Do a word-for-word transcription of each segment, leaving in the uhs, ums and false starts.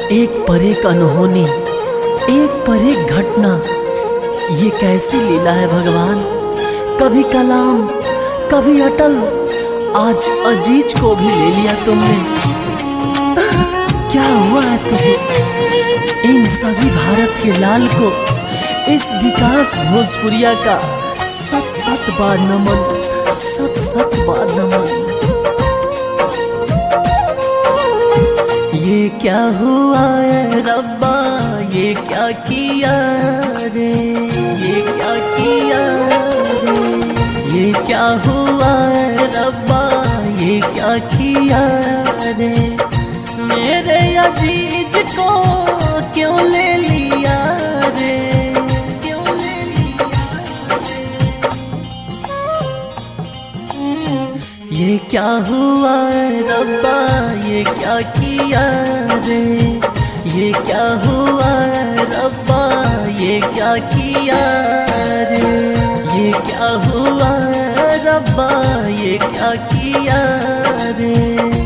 एक पर एक अनहोनी, एक पर एक घटना, ये कैसी लीला है भगवान। कभी कलाम, कभी अटल, आज अजीज को भी ले लिया तुमने। क्या हुआ है तुझे? इन सभी भारत के लाल को, इस विकास भोजपुरिया का सत सत बार नमन, सत सत बार नमन। ये क्या हुआ है रब्बा, ये क्या किया रे, ये क्या किया रे, ये क्या हुआ है रब्बा, ये क्या किया रे। मेरे अजीज को क्यों ले लिया रे, क्यों ले लिया रे। ये क्या हुआ है रब्बा, ये क्या किया रे, ये क्या हुआ है रब्बा, ये क्या किया रे। ये क्या हुआ है रब्बा, ये क्या किया रे।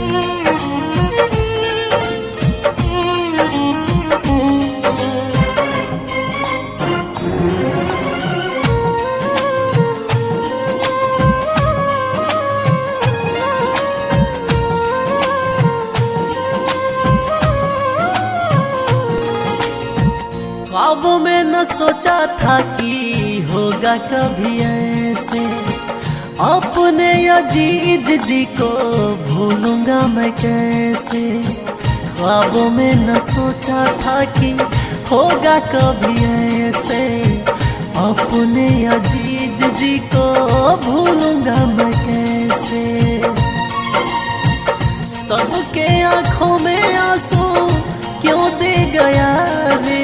ख्वाबों में न सोचा था कि होगा कभी ऐसे, अपने अजीज जी को भूलूंगा मैं कैसे। ख्वाबों में न सोचा था कि होगा कभी ऐसे, अपने अजीज जी को भूलूंगा मैं कैसे। सबके आंखों में आंसू क्यों दे गया रे,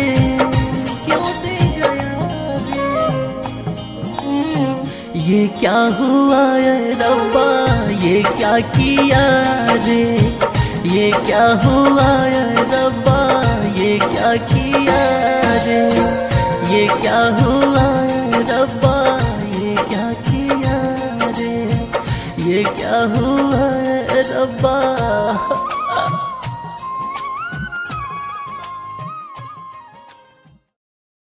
ये क्या हुआ है रब्बा, ये क्या किया रे। ये क्या हुआ है रब्बा, ये क्या किया रे। ये क्या हुआ है रब्बा, ये क्या किया रे। ये क्या हुआ है रब्बा।